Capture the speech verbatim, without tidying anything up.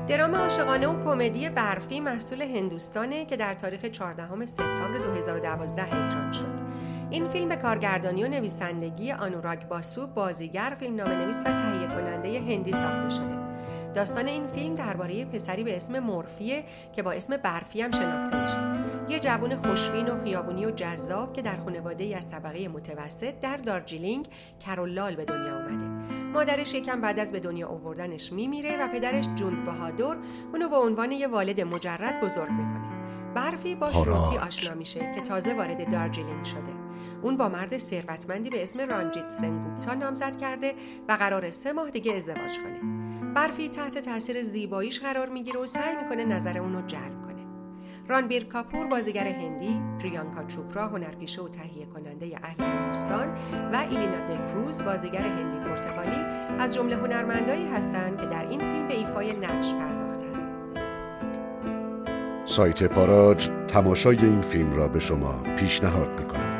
درام عاشقانه و کمدی برفی محصول هندوستانه که در تاریخ چهاردهم سپتامبر دو هزار و دوازده اکران شد. این فیلم به کارگردانی و نویسندگی آنوراگ باسو، بازیگر، فیلمنامه‌نویس و تهیه کننده هندی ساخته شده. داستان این فیلم درباره پسری به اسم مورفیه که با اسم برفی هم شناخته میشه. یه جوان خوشبین و خیابونی و جذاب که در خانواده‌ای از طبقه متوسط در دارجیلینگ کرولال به دنیا اومده. مادرش یکم بعد از به دنیا آوردنش میمیره و پدرش جوند بهادر اونو به عنوان یه والد مجرد بزرگ میکنه. برفی با شروتی آشنا میشه که تازه وارد دارجیلینگ شده. اون با مرد ثروتمندی به اسم رانجیت سنگوپتا نامزد کرده و قراره سه ماه دیگه ازدواج کنه. برفی تحت تاثیر زیباییش قرار میگیره و سعی میکنه نظر اونو جلب کنه. رانبیر کاپور بازیگر هندی، پریانکا چوپرا هنرپیشه و تهیه کننده اهل هندوستان و ایلینا دکروز بازیگر هندی پرتغالی از جمله هنرمندایی هستند که در این فیلم به ایفای نقش پرداختند. سایت پاراج تماشای این فیلم را به شما پیشنهاد می‌کند.